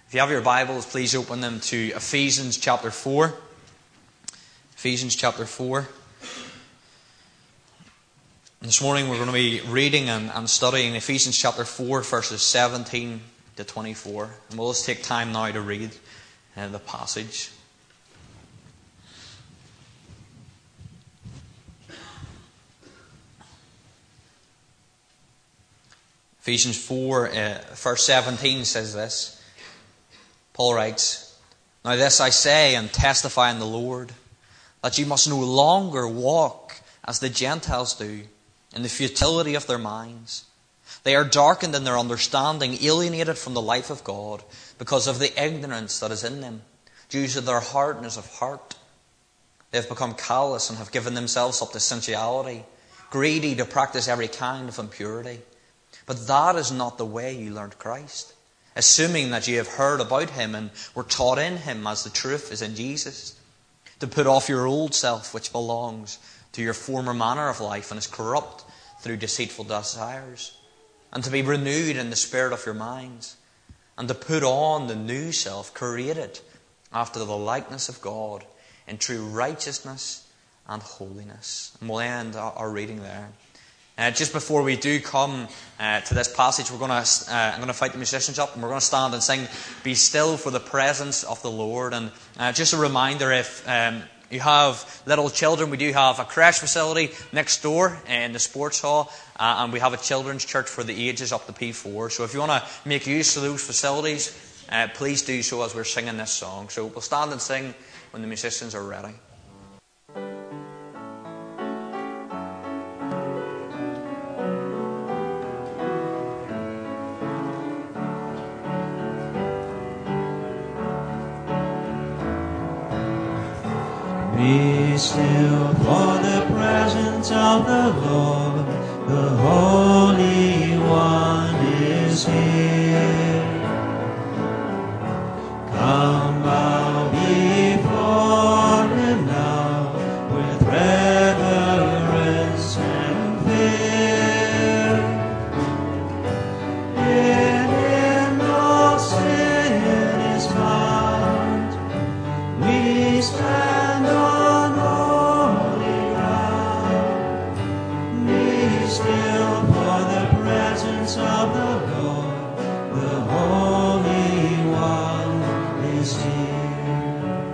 If you have your Bibles, please open them to Ephesians chapter 4. Ephesians chapter 4. This morning we're going to be reading and studying Ephesians chapter 4, verses 17 to 24. And we'll just take time now to read the passage. Ephesians 4, verse 17 says this. Paul writes, "Now this I say and testify in the Lord, that you must no longer walk as the Gentiles do, in the futility of their minds. They are darkened in their understanding, alienated from the life of God, because of the ignorance that is in them, due to their hardness of heart. They have become callous and have given themselves up to sensuality, greedy to practice every kind of impurity. But that is not the way you learned Christ, assuming that you have heard about Him and were taught in Him as the truth is in Jesus, to put off your old self which belongs to your former manner of life and is corrupt through deceitful desires, and to be renewed in the spirit of your minds, and to put on the new self created after the likeness of God in true righteousness and holiness." And we'll end our reading there. Just before we do come to this passage, I'm going to invite the musicians up, and we're going to stand and sing "Be Still for the Presence of the Lord." And just a reminder, if you have little children, we do have a creche facility next door in the sports hall, and we have a children's church for the ages up to P4. So if you want to make use of those facilities, please do so as we're singing this song. So we'll stand and sing when the musicians are ready. Be still for the presence of the Lord, the Holy One is here. Come bow before Him now with reverence and fear. In Him no sin is found. We stand on holy ground. Be still for the presence of the Lord, the Holy One is here.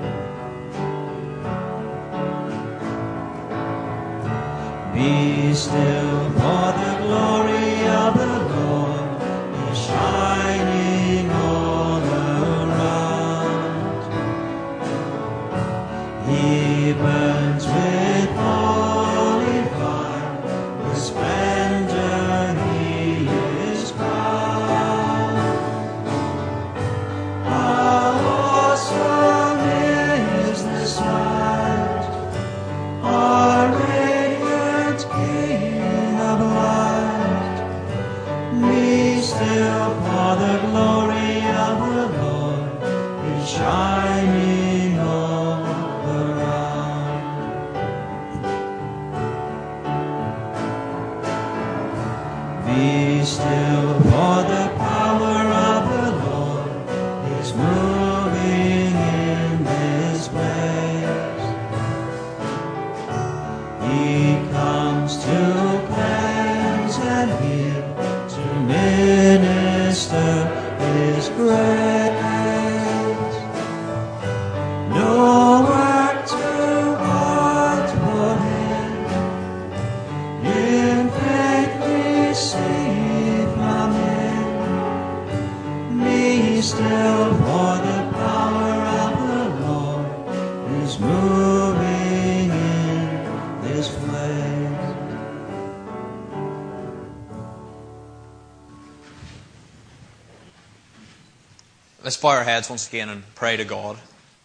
Be still for the glory of the Lord is shining all around. He burns with holy fire, with splendor He is crowned. How awesome is the sight, our radiant King of light. Be still for the glory of the Lord is shining all around. Be still for the power of the Lord is moving in this place. He comes to cleanse and heal, to minister His grace. No work too hard for Him. In faith receive from Him. Be still for the power of the Lord is moving in this place. Let's bow our heads once again and pray to God.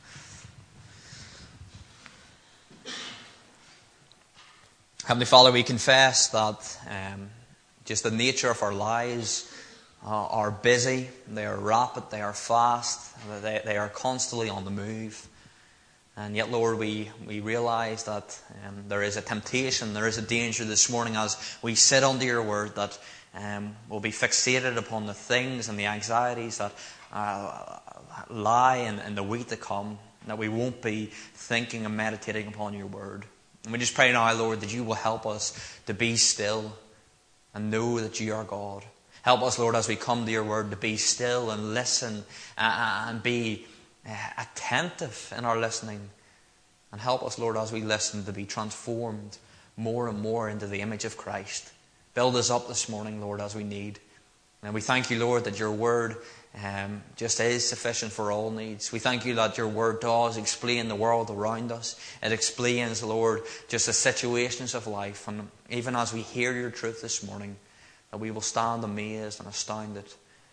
Heavenly Father, we confess that just the nature of our lives are busy, they are rapid, they are fast, they are constantly on the move. And yet, Lord, we realize that there is a temptation, there is a danger this morning as we sit under your word that we'll be fixated upon the things and the anxieties that lie in the week to come, that we won't be thinking and meditating upon your word. And we just pray now, Lord, that you will help us to be still and know that you are God. Help us, Lord, as we come to your word, to be still and listen and be attentive in our listening. And help us, Lord, as we listen, to be transformed more and more into the image of Christ. Build us up this morning, Lord, as we need. And we thank you, Lord, that your word just is sufficient for all needs. We thank you that your word does explain the world around us. It explains, Lord, just the situations of life. And even as we hear your truth this morning, that we will stand amazed and astounded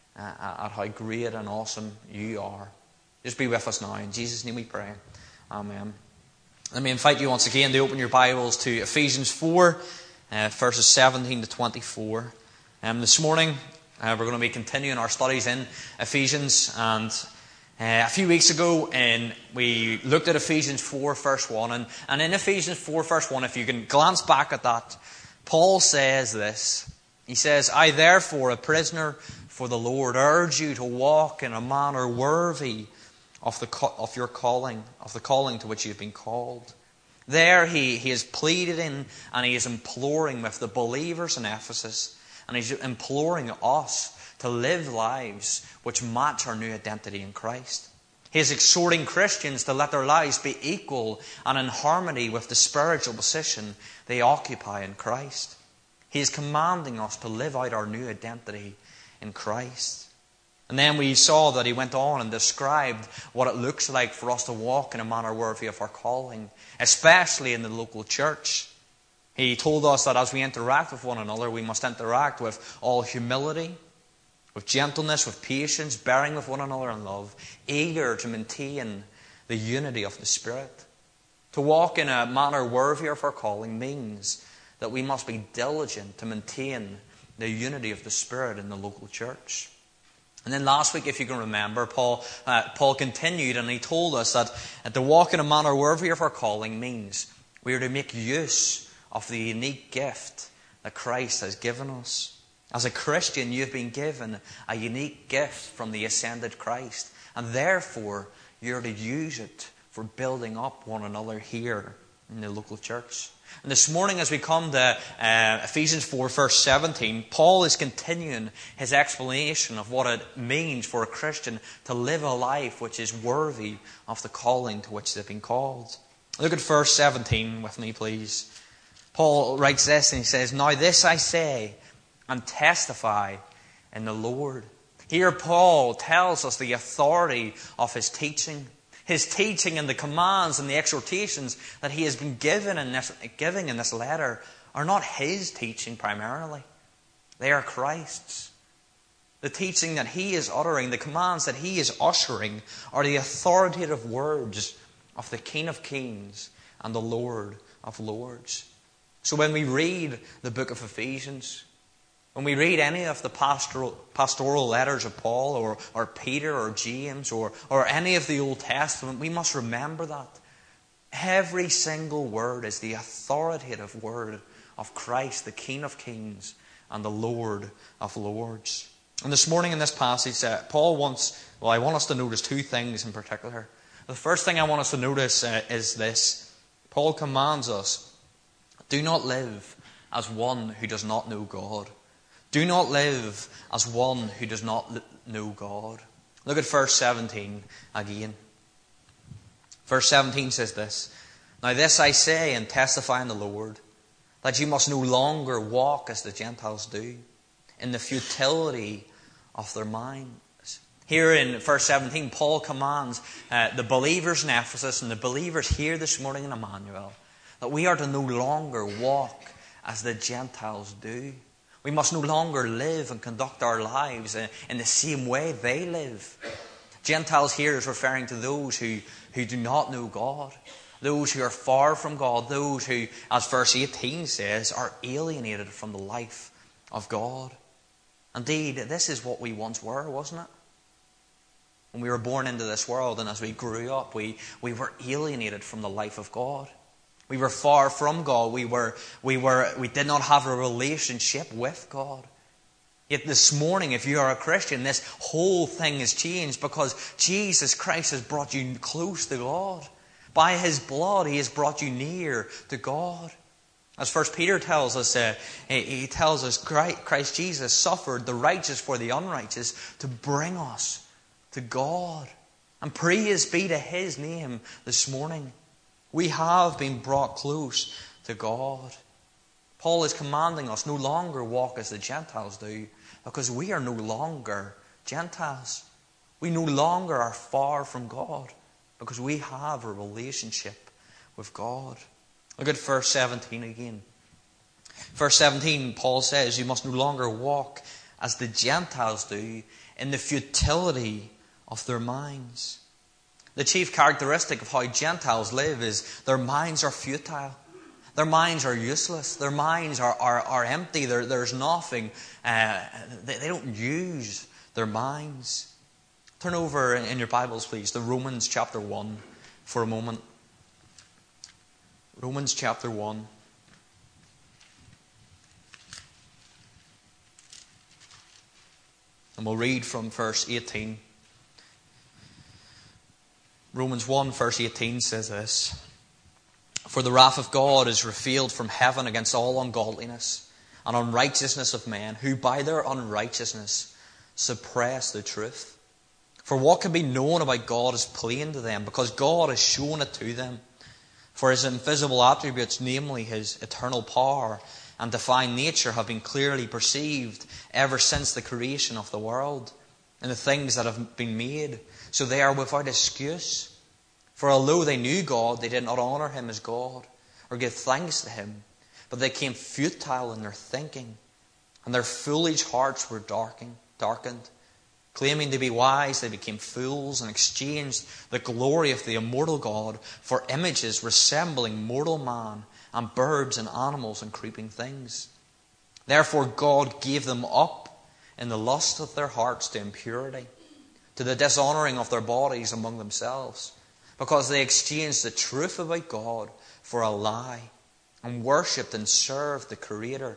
at how great and awesome you are. Just be with us now. In Jesus' name we pray. Amen. Let me invite you once again to open your Bibles to Ephesians 4, verses 17 to 24. This morning, we're going to be continuing our studies in Ephesians. And a few weeks ago, we looked at Ephesians 4, verse 1. And in Ephesians 4, verse 1, if you can glance back at that, Paul says this. He says, I therefore, a prisoner for the Lord, urge you to walk in a manner worthy of your calling, of the calling to which you have been called. There he is pleading and he is imploring with the believers in Ephesus, and he's imploring us to live lives which match our new identity in Christ. He is exhorting Christians to let their lives be equal and in harmony with the spiritual position they occupy in Christ. He is commanding us to live out our new identity in Christ. And then we saw that he went on and described what it looks like for us to walk in a manner worthy of our calling, especially in the local church. He told us that as we interact with one another, we must interact with all humility, with gentleness, with patience, bearing with one another in love, eager to maintain the unity of the Spirit. To walk in a manner worthy of our calling means that we must be diligent to maintain the unity of the Spirit in the local church. And then last week, if you can remember, Paul continued and he told us that to walk in a manner worthy of our calling means we are to make use of the unique gift that Christ has given us. As a Christian, you have been given a unique gift from the ascended Christ, and therefore you are to use it for building up one another here in the local church. And this morning, as we come to Ephesians 4, verse 17, Paul is continuing his explanation of what it means for a Christian to live a life which is worthy of the calling to which they've been called. Look at verse 17 with me, please. Paul writes this and he says, Now this I say and testify in the Lord. Here Paul tells us the authority of his teaching. His teaching and the commands and the exhortations that he has been giving in this letter are not his teaching primarily. They are Christ's. The teaching that he is uttering, the commands that he is ushering, are the authoritative words of the King of Kings and the Lord of Lords. So when we read the book of Ephesians, when we read any of the pastoral letters of Paul or Peter or James or any of the Old Testament, we must remember that. Every single word is the authoritative word of Christ, the King of Kings and the Lord of Lords. And this morning in this passage, I want us to notice two things in particular. The first thing I want us to notice is this. Paul commands us, do not live as one who does not know God. Do not live as one who does not know God. Look at verse 17 again. Verse 17 says this, Now this I say and testify in the Lord, that you must no longer walk as the Gentiles do, in the futility of their minds. Here in verse 17, Paul commands the believers in Ephesus and the believers here this morning in Emmanuel that we are to no longer walk as the Gentiles do. We must no longer live and conduct our lives in the same way they live. Gentiles here is referring to those who do not know God, those who are far from God, those who, as verse 18 says, are alienated from the life of God. Indeed, this is what we once were, wasn't it? When we were born into this world and as we grew up, we were alienated from the life of God. We were far from God. We did not have a relationship with God. Yet this morning, if you are a Christian, this whole thing has changed because Jesus Christ has brought you close to God. By His blood, He has brought you near to God. As 1 Peter tells us, he tells us Christ Jesus suffered the righteous for the unrighteous to bring us to God. And praise be to His name this morning. We have been brought close to God. Paul is commanding us no longer walk as the Gentiles do, because we are no longer Gentiles. We no longer are far from God, because we have a relationship with God. Look at verse 17 again. Verse 17, Paul says, you must no longer walk as the Gentiles do in the futility of their minds. The chief characteristic of how Gentiles live is their minds are futile. Their minds are useless. Their minds are empty. There's nothing. They don't use their minds. Turn over in your Bibles, please, to Romans chapter 1 for a moment. Romans chapter 1. And we'll read from verse 18. Romans 1 verse 18 says this. For the wrath of God is revealed from heaven against all ungodliness and unrighteousness of men, who by their unrighteousness suppress the truth. For what can be known about God is plain to them, because God has shown it to them. For His invisible attributes, namely His eternal power and divine nature, have been clearly perceived ever since the creation of the world and the things that have been made. So they are without excuse. For although they knew God, they did not honour Him as God or give thanks to Him, but they became futile in their thinking, and their foolish hearts were darkened. Claiming to be wise, they became fools and exchanged the glory of the immortal God for images resembling mortal man and birds and animals and creeping things. Therefore God gave them up in the lust of their hearts to impurity, to the dishonouring of their bodies among themselves, because they exchanged the truth about God for a lie, and worshipped and served the creature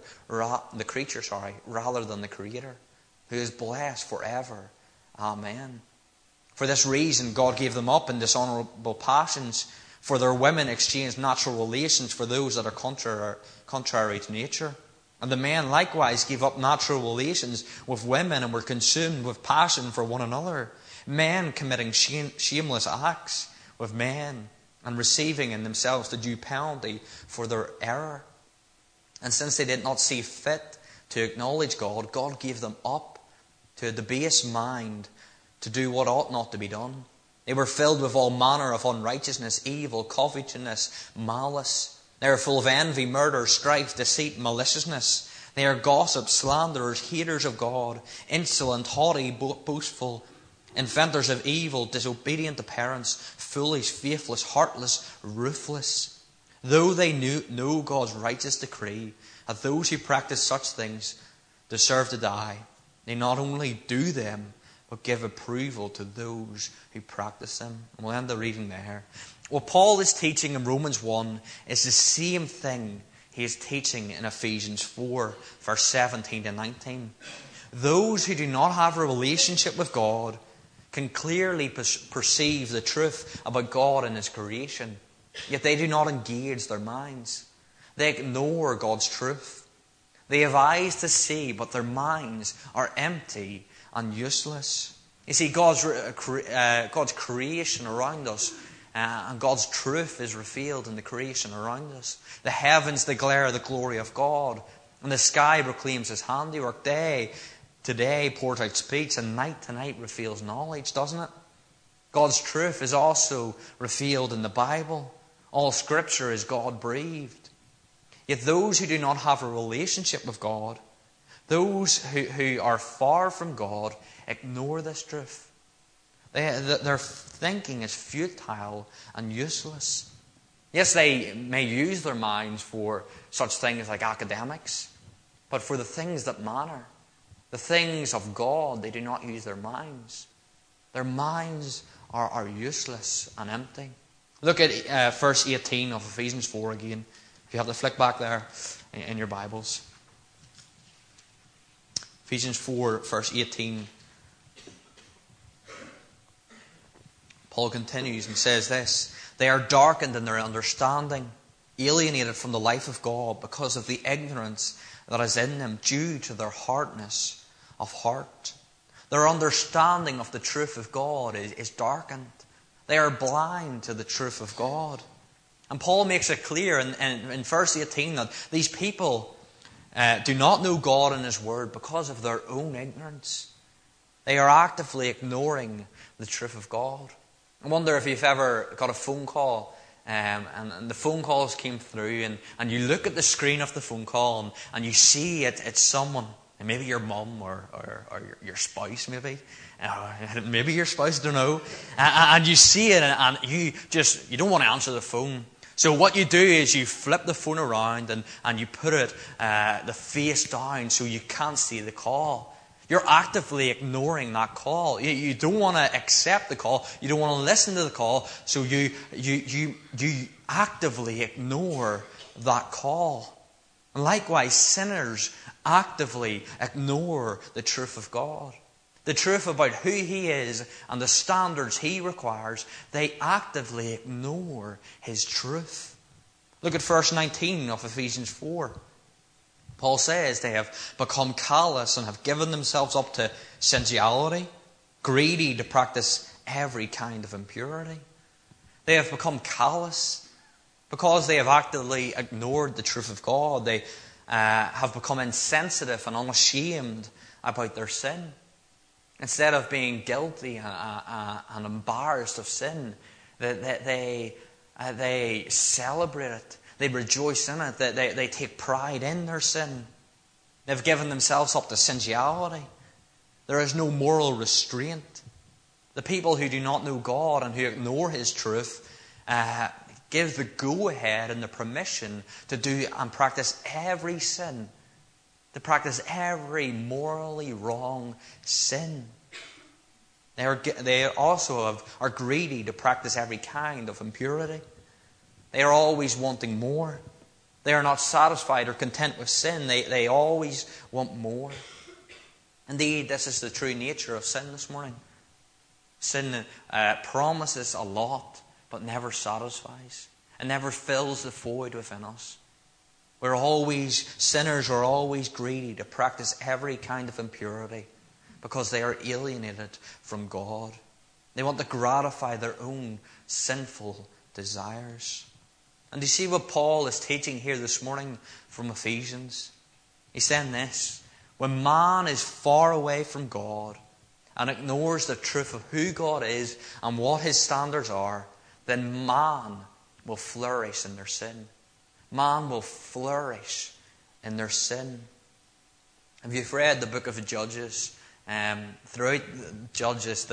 rather than the Creator, who is blessed forever. Amen. For this reason God gave them up in dishonourable passions, for their women exchanged natural relations for those that are contrary to nature. And the men likewise gave up natural relations with women and were consumed with passion for one another, men committing shameless acts with men and receiving in themselves the due penalty for their error. And since they did not see fit to acknowledge God, God gave them up to a debased mind to do what ought not to be done. They were filled with all manner of unrighteousness, evil, covetousness, malice. They are full of envy, murder, strife, deceit, maliciousness. They are gossips, slanderers, haters of God, insolent, haughty, boastful, inventors of evil, disobedient to parents, foolish, faithless, heartless, ruthless. Though they know God's righteous decree that those who practice such things deserve to die, they not only do them, but give approval to those who practice them. And we'll end the reading there. What Paul is teaching in Romans 1 is the same thing he is teaching in Ephesians 4, verse 17 to 19. Those who do not have a relationship with God can clearly perceive the truth about God and His creation, yet they do not engage their minds. They ignore God's truth. They have eyes to see, but their minds are empty and useless. You see, God's creation around us, and God's truth is revealed in the creation around us. The heavens declare the glory of God, and the sky proclaims His handiwork. Day to day pours out speech, and night to night reveals knowledge, doesn't it? God's truth is also revealed in the Bible. All Scripture is God-breathed. Yet those who do not have a relationship with God, those who are far from God, ignore this truth. Their thinking is futile and useless. Yes, they may use their minds for such things like academics, but for the things that matter, the things of God, they do not use their minds. Their minds are useless and empty. Look at verse 18 of Ephesians 4 again. If you have to flick back there in your Bibles. Ephesians 4, verse 18. Paul continues and says this: they are darkened in their understanding, alienated from the life of God because of the ignorance that is in them due to their hardness of heart. Their understanding of the truth of God is darkened. They are blind to the truth of God. And Paul makes it clear in verse 18 that these people do not know God and His Word because of their own ignorance. They are actively ignoring the truth of God. I wonder if you've ever got a phone call and the phone calls came through and you look at the screen of the phone call and you see it's someone, and maybe your mum or your spouse maybe. Maybe your spouse, don't know. And you see it and you don't want to answer the phone. So what you do is you flip the phone around and you put it the face down so you can't see the call. You're actively ignoring that call. You don't want to accept the call. You don't want to listen to the call. So you actively ignore that call. And likewise, sinners actively ignore the truth of God. The truth about who He is and the standards He requires. They actively ignore His truth. Look at verse 19 of Ephesians 4. Paul says they have become callous and have given themselves up to sensuality, greedy to practice every kind of impurity. They have become callous because they have actively ignored the truth of God. They have become insensitive and unashamed about their sin. Instead of being guilty and embarrassed of sin, they celebrate it. They rejoice in it. They take pride in their sin. They've given themselves up to sensuality. There is no moral restraint. The people who do not know God and who ignore His truth give the go-ahead and the permission to do and practice every sin, to practice every morally wrong sin. They also are greedy to practice every kind of impurity. They are always wanting more. They are not satisfied or content with sin. They always want more. Indeed, this is the true nature of sin this morning. Sin promises a lot, but never satisfies. And never fills the void within us. Sinners are always greedy to practice every kind of impurity because they are alienated from God. They want to gratify their own sinful desires. And do you see what Paul is teaching here this morning from Ephesians? He's saying this: when man is far away from God and ignores the truth of who God is and what His standards are, then man will flourish in their sin. Man will flourish in their sin. If you've read the book of Judges, throughout Judges,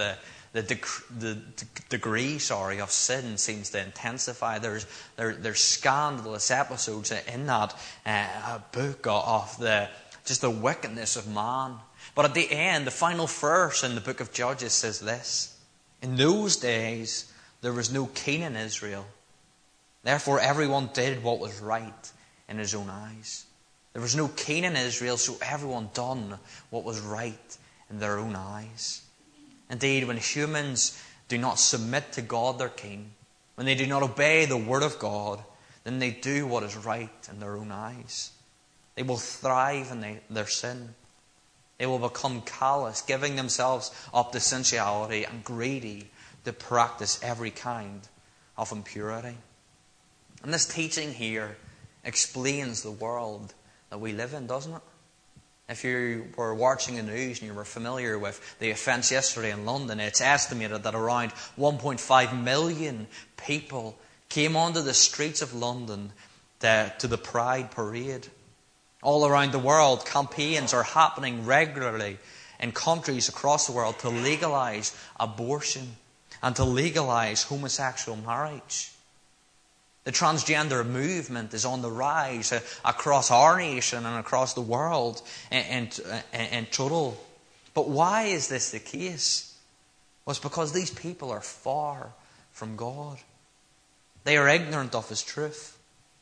the degree of sin seems to intensify. There's scandalous episodes in that book of the wickedness of man. But at the end, the final verse in the book of Judges says this: in those days there was no king in Israel. Therefore everyone did what was right in his own eyes. There was no king in Israel, so everyone done what was right in their own eyes. Indeed, when humans do not submit to God their King, when they do not obey the Word of God, then they do what is right in their own eyes. They will thrive in their sin. They will become callous, giving themselves up to sensuality and greedy to practice every kind of impurity. And this teaching here explains the world that we live in, doesn't it? If you were watching the news and you were familiar with the offence yesterday in London, it's estimated that around 1.5 million people came onto the streets of London to the Pride Parade. All around the world, campaigns are happening regularly in countries across the world to legalise abortion and to legalise homosexual marriage. The transgender movement is on the rise across our nation and across the world in total. But why is this the case? Well, it's because these people are far from God. They are ignorant of His truth.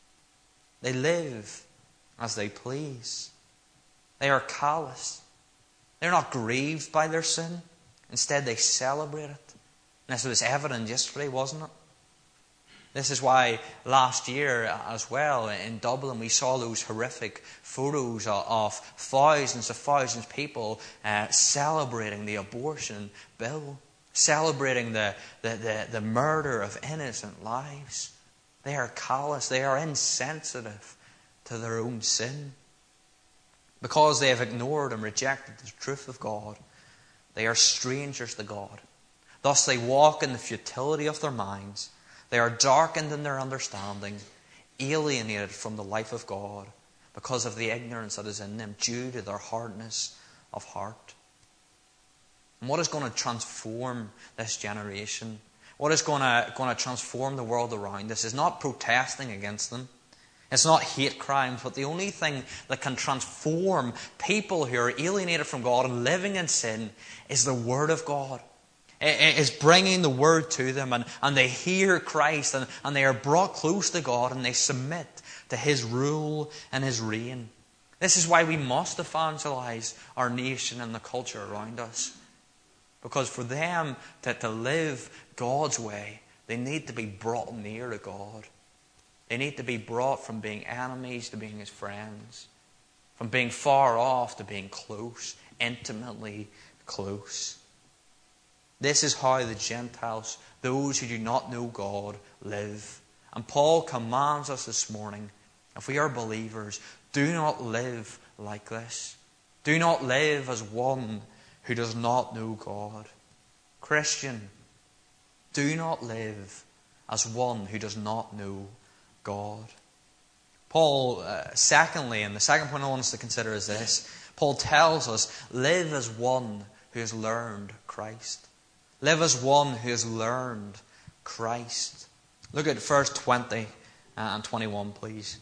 They live as they please. They are callous. They're not grieved by their sin. Instead, they celebrate it. And this was evident yesterday, wasn't it? This is why last year as well in Dublin we saw those horrific photos of thousands of people celebrating the abortion bill, celebrating the murder of innocent lives. They are callous, they are insensitive to their own sin. Because they have ignored and rejected the truth of God, they are strangers to God. Thus they walk in the futility of their minds. They are darkened in their understanding, alienated from the life of God because of the ignorance that is in them due to their hardness of heart. And what is going to transform this generation? What is going to transform the world around us is not protesting against them. It's not hate crimes, but the only thing that can transform people who are alienated from God and living in sin is the Word of God. It is bringing the Word to them, and they hear Christ, and they are brought close to God, and they submit to His rule and His reign. This is why we must evangelize our nation and the culture around us. Because for them to live God's way, they need to be brought near to God. They need to be brought from being enemies to being His friends. From being far off to being close, intimately close. This is how the Gentiles, those who do not know God, live. And Paul commands us this morning, if we are believers, do not live like this. Do not live as one who does not know God. Christian, do not live as one who does not know God. Paul, secondly, and the second point I want us to consider is this. Paul tells us, live as one who has learned Christ. Live as one who has learned Christ. Look at verse 20 and 21, please.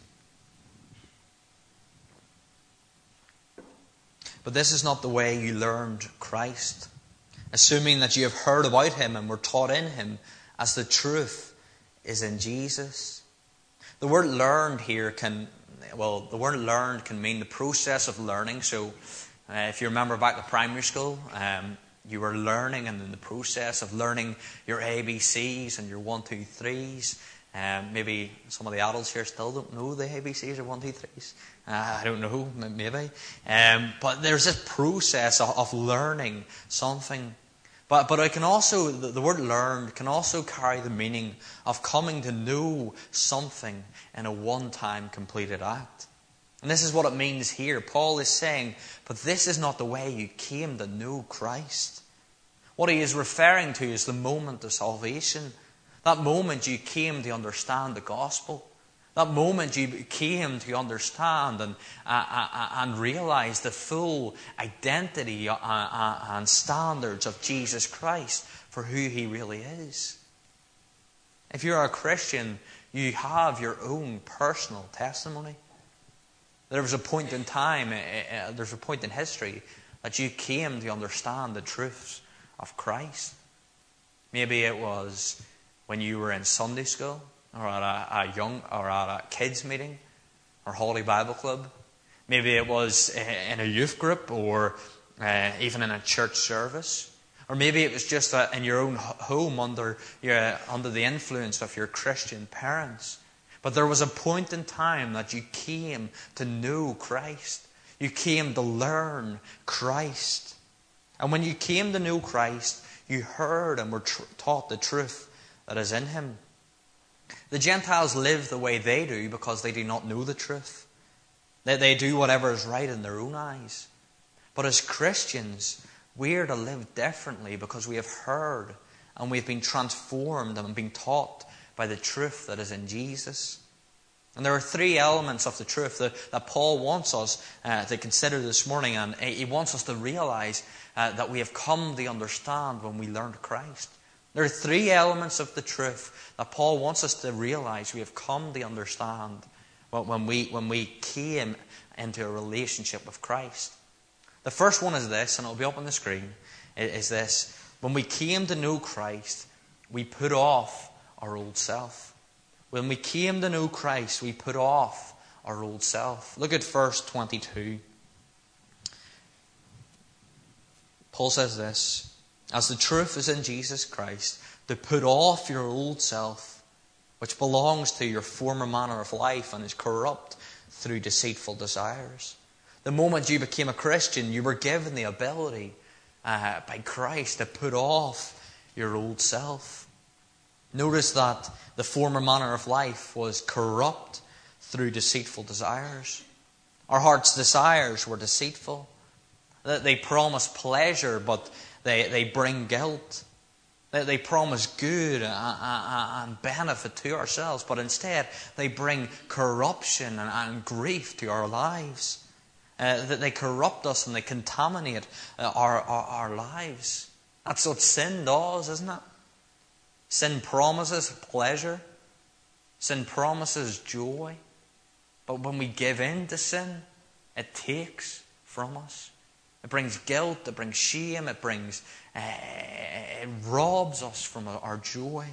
But this is not the way you learned Christ, assuming that you have heard about Him and were taught in Him, as the truth is in Jesus. The word learned here can mean the process of learning. So, if you remember back to primary school, you were learning, and in the process of learning your ABCs and your 1, 2, 3s. Maybe some of the adults here still don't know the ABCs or 1, 2, 3s. I don't know, maybe. But there's this process of learning something. But it can also, the word learned can also carry the meaning of coming to know something in a one-time completed act. And this is what it means here. Paul is saying, but this is not the way you came to know Christ. What he is referring to is the moment of salvation. That moment you came to understand the gospel. That moment you came to understand and realize the full identity and standards of Jesus Christ for who He really is. If you're a Christian, you have your own personal testimony. There was a point in time, there's a point in history that you came to understand the truths of Christ. Maybe it was when you were in Sunday school, or at a kids meeting, or Holy Bible Club. Maybe it was in a youth group, or even in a church service. Or maybe it was just in your own home under the influence of your Christian parents. But there was a point in time that you came to know Christ. You came to learn Christ. And when you came to know Christ, you heard and were taught the truth that is in Him. The Gentiles live the way they do because they do not know the truth. They do whatever is right in their own eyes. But as Christians, we are to live differently because we have heard and we've been transformed and been taught by the truth that is in Jesus. And there are 3 elements of the truth that Paul wants us to consider this morning, and he wants us to realize that we have come to understand when we learned Christ. There are 3 elements of the truth that Paul wants us to realize we have come to understand when we came into a relationship with Christ. The first one is this, and it'll be up on the screen, is this. When we came to know Christ, we put off our old self. When we came to know Christ, we put off our old self. Look at verse 22. Paul says this, as the truth is in Jesus Christ, to put off your old self, which belongs to your former manner of life and is corrupt through deceitful desires. The moment you became a Christian, you were given the ability by Christ to put off your old self. Notice that the former manner of life was corrupt through deceitful desires. Our heart's desires were deceitful. They promise pleasure, but they bring guilt. They promise good and benefit to ourselves, but instead they bring corruption and grief to our lives. They corrupt us and they contaminate our lives. That's what sin does, isn't it? Sin promises pleasure. Sin promises joy. But when we give in to sin, it takes from us. It brings guilt, it brings shame, it robs us from our joy.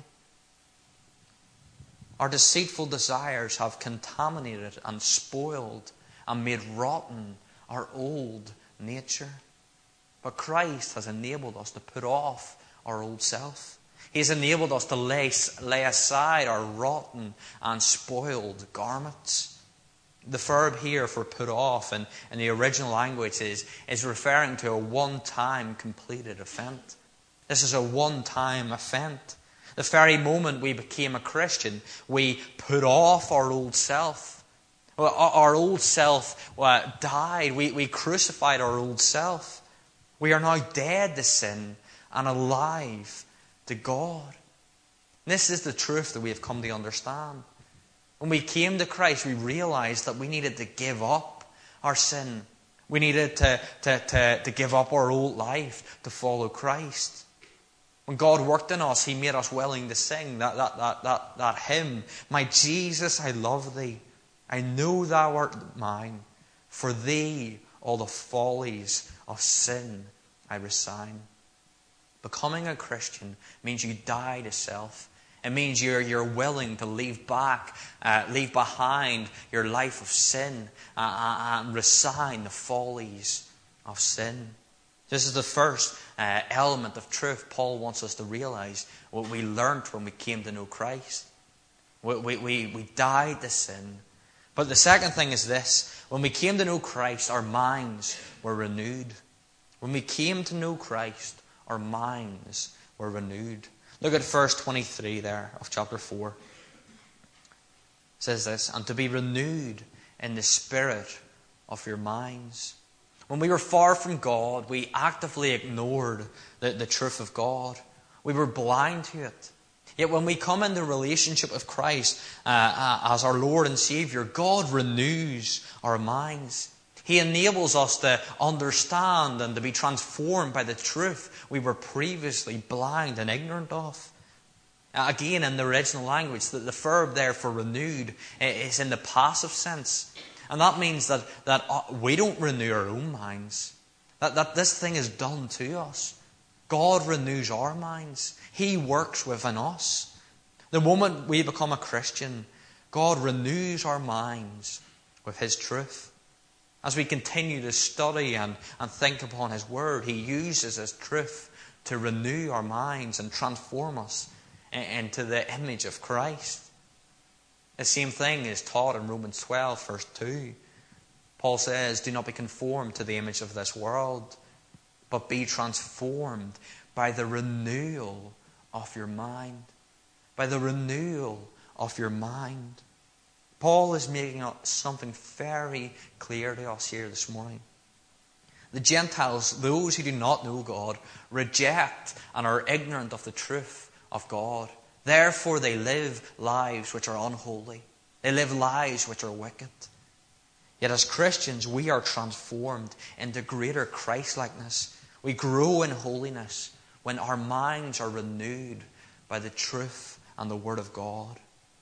Our deceitful desires have contaminated and spoiled and made rotten our old nature. But Christ has enabled us to put off our old self. He has enabled us to lay aside our rotten and spoiled garments. The verb here for put off in the original language is referring to a one-time completed event. This is a one-time event. The very moment we became a Christian, we put off our old self. Our old self died. We crucified our old self. We are now dead to sin and alive to God. This is the truth that we have come to understand. When we came to Christ, we realized that we needed to give up our sin. We needed to give up our old life to follow Christ. When God worked in us, He made us willing to sing that hymn, "My Jesus, I love Thee. I know Thou art mine. For Thee all the follies of sin I resign." Becoming a Christian means you die to self. It means you're willing to leave behind your life of sin and resign the follies of sin. This is the first element of truth Paul wants us to realize, what we learned when we came to know Christ. We died to sin. But the second thing is this: when we came to know Christ, our minds were renewed. When we came to know Christ, our minds were renewed. Look at verse 23 there of chapter 4. It says this, "And to be renewed in the spirit of your minds." When we were far from God, we actively ignored the truth of God. We were blind to it. Yet when we come into relationship with Christ as our Lord and Savior, God renews our minds. He enables us to understand and to be transformed by the truth we were previously blind and ignorant of. Again, in the original language, the verb there for renewed is in the passive sense. And that means that we don't renew our own minds. That this thing is done to us. God renews our minds. He works within us. The moment we become a Christian, God renews our minds with His truth. As we continue to study and think upon His Word, He uses His truth to renew our minds and transform us into the image of Christ. The same thing is taught in Romans 12, verse 2. Paul says, "Do not be conformed to the image of this world, but be transformed by the renewal of your mind." By the renewal of your mind. Paul is making something very clear to us here this morning. The Gentiles, those who do not know God, reject and are ignorant of the truth of God. Therefore they live lives which are unholy. They live lives which are wicked. Yet as Christians, we are transformed into greater Christ-likeness. We grow in holiness when our minds are renewed by the truth and the Word of God.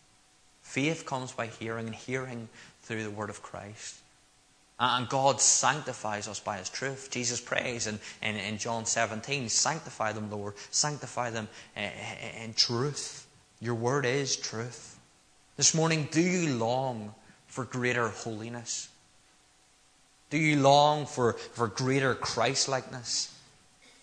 Faith comes by hearing, and hearing through the Word of Christ. And God sanctifies us by His truth. Jesus prays in John 17, "Sanctify them, Lord. Sanctify them in truth. Your Word is truth." This morning, do you long for greater holiness? Do you long for greater Christ-likeness?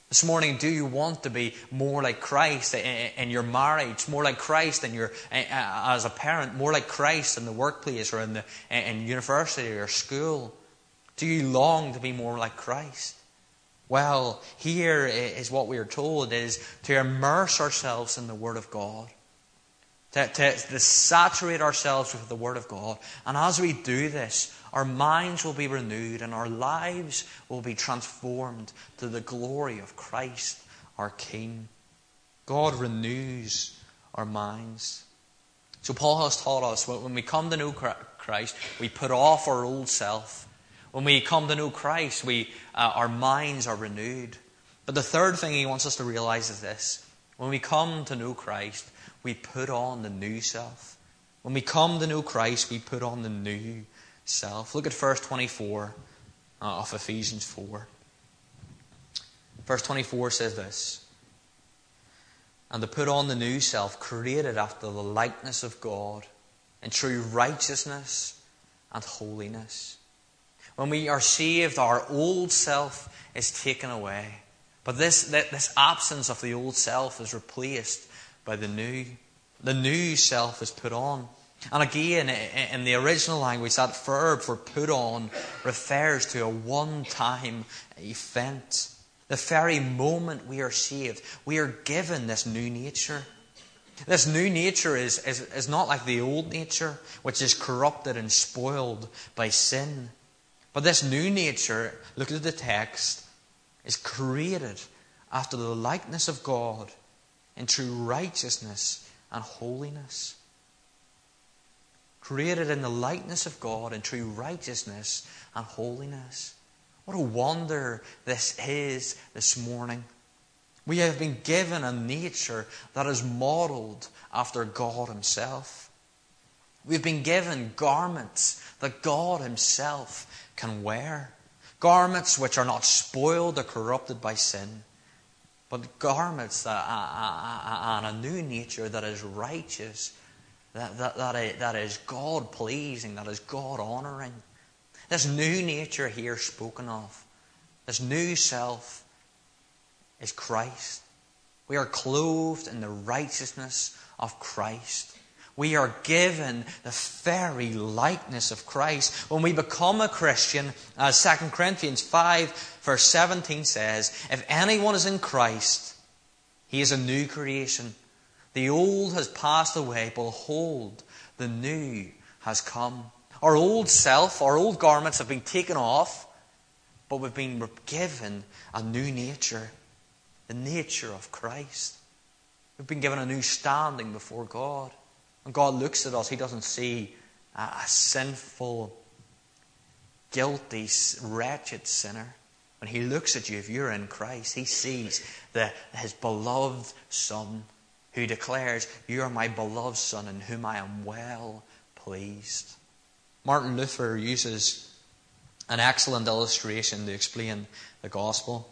This morning, do you want to be more like Christ in your marriage, more like Christ as a parent, more like Christ in the workplace or in university or school? Do you long to be more like Christ? Well, here is what we are told, is to immerse ourselves in the Word of God. To saturate ourselves with the Word of God. And as we do this, our minds will be renewed and our lives will be transformed to the glory of Christ, our King. God renews our minds. So Paul has taught us, when we come to know Christ, we put off our old self. When we come to know Christ, our minds are renewed. But the third thing he wants us to realize is this. When we come to know Christ, we put on the new self. When we come to know Christ, we put on the new self. Look at verse 24 of Ephesians 4. Verse 24 says this: and to put on the new self, created after the likeness of God, in true righteousness and holiness. When we are saved, our old self is taken away. But this absence of the old self is replaced by the new. The new self is put on. And again, in the original language, that verb for put on refers to a one-time event. The very moment we are saved, we are given this new nature. This new nature is not like the old nature, which is corrupted and spoiled by sin. But this new nature, look at the text, is created after the likeness of God in true righteousness and holiness. Created in the likeness of God in true righteousness and holiness. What a wonder this is this morning. We have been given a nature that is modelled after God Himself. We've been given garments that God Himself can wear. Garments which are not spoiled or corrupted by sin, but garments and a new nature that is righteous, that is God-pleasing, that is God-honouring. This new nature here spoken of, this new self, is Christ. We are clothed in the righteousness of Christ. We are given the very likeness of Christ. When we become a Christian, as 2 Corinthians 5 verse 17 says, if anyone is in Christ, he is a new creation. The old has passed away, behold, the new has come. Our old self, our old garments have been taken off, but we've been given a new nature, the nature of Christ. We've been given a new standing before God. When God looks at us, He doesn't see a sinful, guilty, wretched sinner. When He looks at you, if you're in Christ, He sees His beloved Son, who declares, you are my beloved Son in whom I am well pleased. Martin Luther uses an excellent illustration to explain the gospel.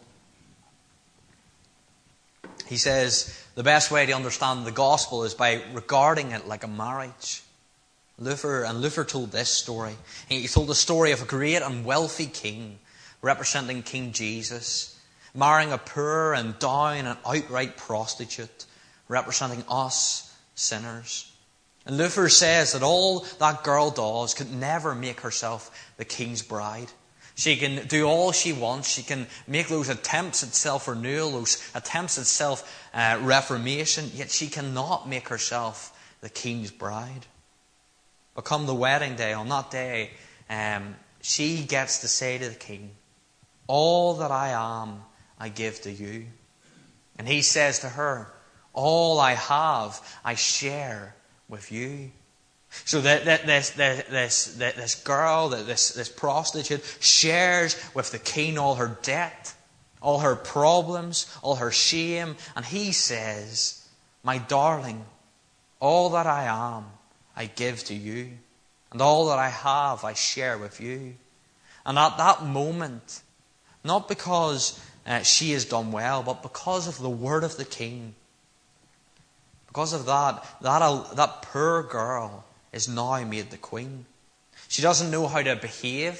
He says the best way to understand the gospel is by regarding it like a marriage. Luther told this story. He told the story of a great and wealthy king representing King Jesus, marrying a poor and down and outright prostitute representing us sinners. And Luther says that all that girl does could never make herself the king's bride. She can do all she wants. She can make those attempts at self-renewal, those attempts at self-reformation, yet she cannot make herself the king's bride. But come the wedding day, on that day, she gets to say to the king, all that I am, I give to you. And he says to her, all I have, I share with you. So this girl, this prostitute, shares with the king all her debt, all her problems, all her shame. And he says, my darling, all that I am, I give to you. And all that I have, I share with you. And at that moment, not because she has done well, but because of the word of the king, because of that poor girl is now made the queen. She doesn't know how to behave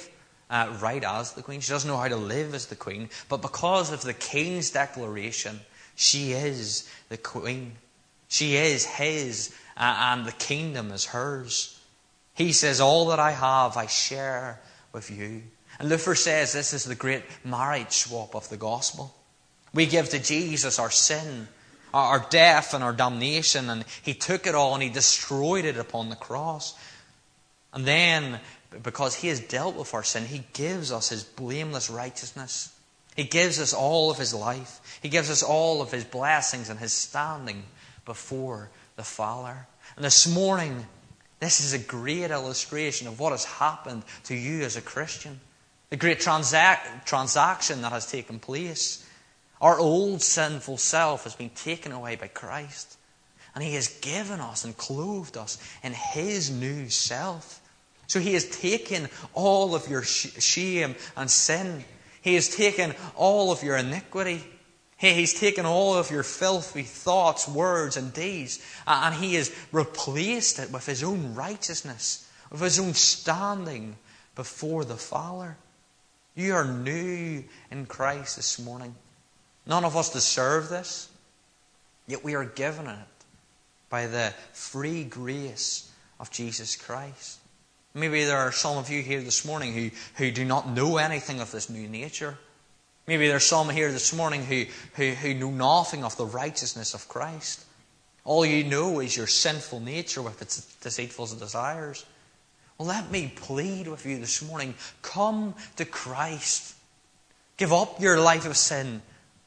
right as the queen. She doesn't know how to live as the queen. But because of the king's declaration, she is the queen. She is his, and the kingdom is hers. He says, all that I have, I share with you. And Luther says this is the great marriage swap of the gospel. We give to Jesus our sin, our death and our damnation, and he took it all and he destroyed it upon the cross. And then, because he has dealt with our sin, he gives us his blameless righteousness. He gives us all of his life. He gives us all of his blessings and his standing before the Father. And this morning, this is a great illustration of what has happened to you as a Christian. The great transaction that has taken place. Our old sinful self has been taken away by Christ. And he has given us and clothed us in his new self. So he has taken all of your shame and sin. He has taken all of your iniquity. He's taken all of your filthy thoughts, words and deeds. And he has replaced it with his own righteousness, with his own standing before the Father. You are new in Christ this morning. None of us deserve this, yet we are given it by the free grace of Jesus Christ. Maybe there are some of you here this morning who do not know anything of this new nature. Maybe there are some here this morning who know nothing of the righteousness of Christ. All you know is your sinful nature with its deceitful desires. Well, let me plead with you this morning. Come to Christ. Give up your life of sin.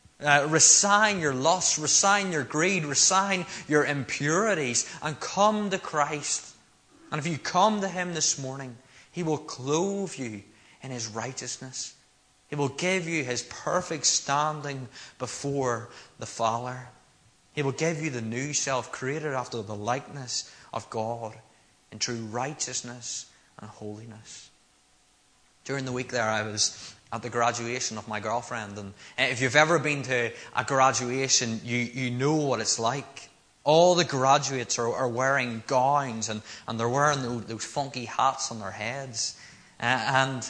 Resign your lust, resign your greed, resign your impurities, and come to Christ. And if you come to him this morning, he will clothe you in his righteousness. He will give you his perfect standing before the Father. He will give you the new self created after the likeness of God in true righteousness and holiness. During the week there, I was at the graduation of my girlfriend. And if you've ever been to a graduation, you know what it's like. All the graduates are wearing gowns and they're wearing those funky hats on their heads. And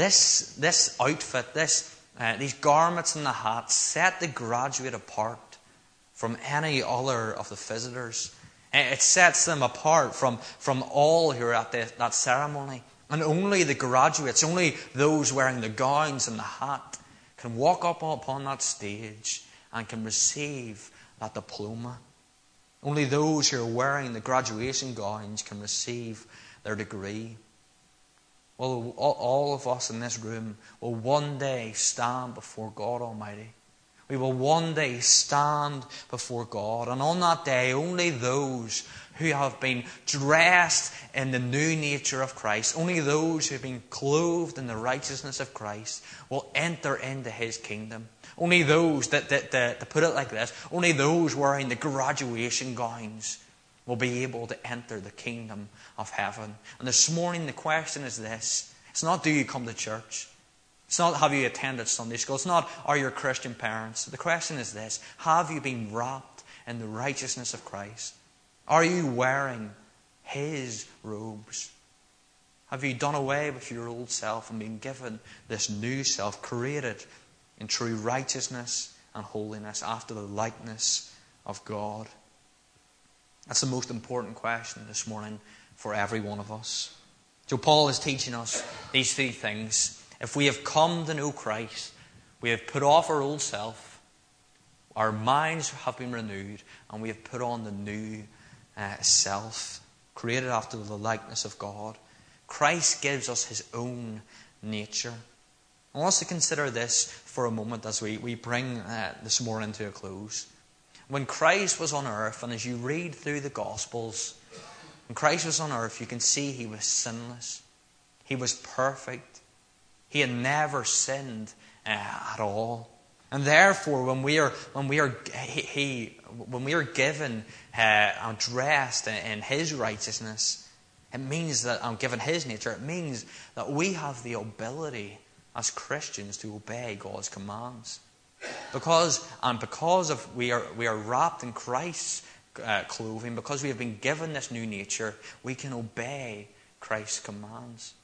this outfit, these garments and the hats set the graduate apart from any other of the visitors. It sets them apart from all who are at that ceremony. And only the graduates, only those wearing the gowns and the hat can walk up upon that stage and can receive that diploma. Only those who are wearing the graduation gowns can receive their degree. Well, all of us in this room will one day stand before God Almighty. We will one day stand before God. And on that day, only those who have been dressed in the new nature of Christ, only those who have been clothed in the righteousness of Christ will enter into his kingdom. Only those, to put it like this, only those wearing the graduation gowns will be able to enter the kingdom of heaven. And this morning the question is this. It's not, do you come to church? It's not, have you attended Sunday school? It's not, are you Christian parents? The question is this. Have you been wrapped in the righteousness of Christ? Are you wearing his robes? Have you done away with your old self and been given this new self, created in true righteousness and holiness after the likeness of God? That's the most important question this morning for every one of us. So Paul is teaching us these three things. If we have come to know Christ, we have put off our old self, our minds have been renewed, and we have put on the new self, created after the likeness of God. Christ gives us his own nature. I want us to consider this for a moment as we bring this morning to a close. When Christ was on earth, and as you read through the Gospels, when Christ was on earth, you can see he was sinless. He was perfect. He had never sinned at all. And therefore, when we are given and dressed in his righteousness, it means that, and given his nature, it means that we have the ability as Christians to obey God's commands. Because we are wrapped in Christ's clothing, because we have been given this new nature, we can obey Christ's commands.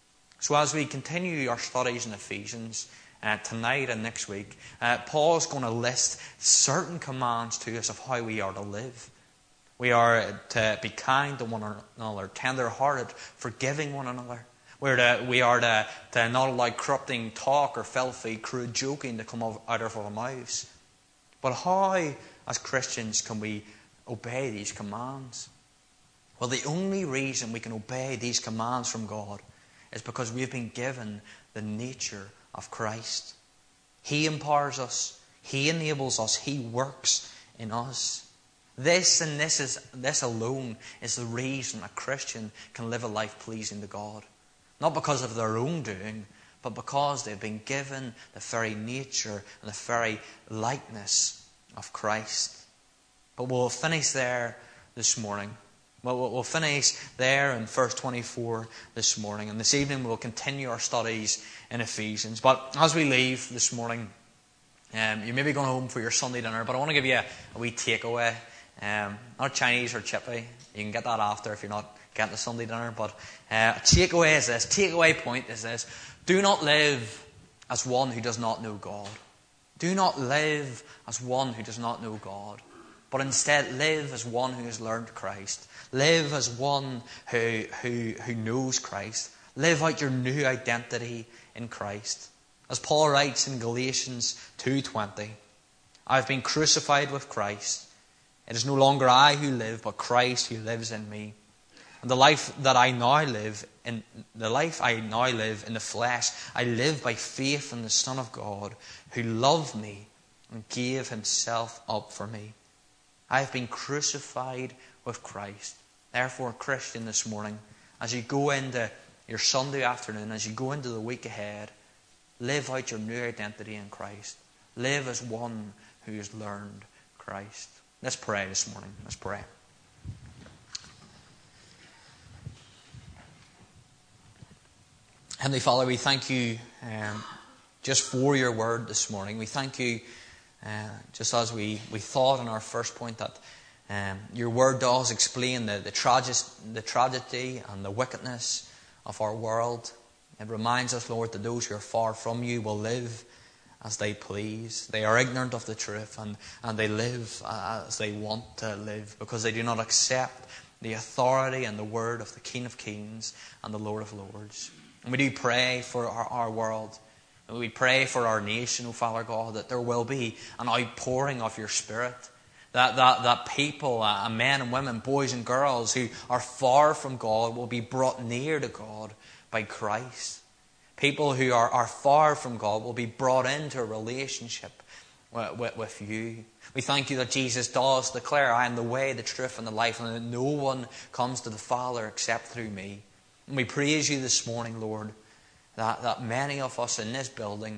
So as we continue our studies in Ephesians tonight and next week, Paul's going to list certain commands to us of how we are to live. We are to be kind to one another, tender-hearted, forgiving one another. We are to not allow corrupting talk or filthy, crude joking to come out of our mouths. But how, as Christians, can we obey these commands? Well, the only reason we can obey these commands from God is because we've been given the nature of Christ. He empowers us. He enables us. He works in us. This alone is the reason a Christian can live a life pleasing to God. Not because of their own doing, but because they've been given the very nature and the very likeness of Christ. But we'll finish there this morning. We'll finish there in verse 24 this morning. And this evening we'll continue our studies in Ephesians. But as we leave this morning, you may be going home for your Sunday dinner, but I want to give you a wee takeaway. Not Chinese or chippy. You can get that after if you're not getting the Sunday dinner. But a takeaway is this. Takeaway point is this. Do not live as one who does not know God. Do not live as one who does not know God. But instead live as one who has learned Christ. Live as one who knows Christ. Live out your new identity in Christ. As Paul writes in Galatians 2:20, I have been crucified with Christ. It is no longer I who live, but Christ who lives in me. And the life I now live in the flesh, I live by faith in the Son of God, who loved me and gave himself up for me. I have been crucified with Christ. Therefore, Christian, this morning, as you go into your Sunday afternoon, as you go into the week ahead, live out your new identity in Christ. Live as one who has learned Christ. Let's pray this morning. Let's pray. Heavenly Father, we thank you just for your word this morning. We thank you, just as we thought in our first point, that your word does explain the tragedy and the wickedness of our world. It reminds us, Lord, that those who are far from you will live as they please. They are ignorant of the truth and they live as they want to live because they do not accept the authority and the word of the King of Kings and the Lord of Lords. And we do pray for our world. And we pray for our nation, O Father God, that there will be an outpouring of your Spirit. That people, men and women, boys and girls who are far from God will be brought near to God by Christ. People who are far from God will be brought into a relationship with you. We thank you that Jesus does declare, I am the way, the truth, and the life, and that no one comes to the Father except through me. And we praise you this morning, Lord, that many of us in this building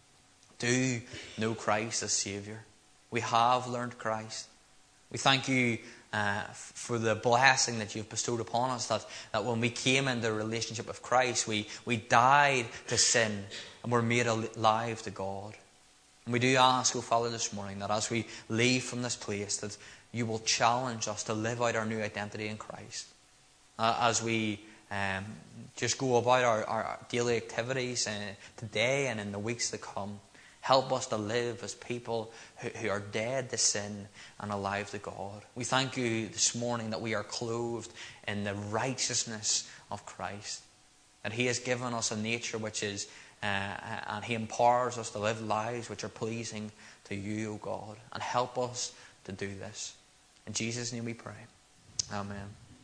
do know Christ as Saviour. We have learned Christ. We thank you for the blessing that you've bestowed upon us, that when we came into a relationship with Christ, we died to sin and were made alive to God. And we do ask, O Father, this morning, that as we leave from this place, that you will challenge us to live out our new identity in Christ. As we just go about our daily activities today and in the weeks to come, help us to live as people who are dead to sin and alive to God. We thank you this morning that we are clothed in the righteousness of Christ. That He has given us a nature which is, and He empowers us to live lives which are pleasing to you, O God. And help us to do this. In Jesus' name we pray. Amen.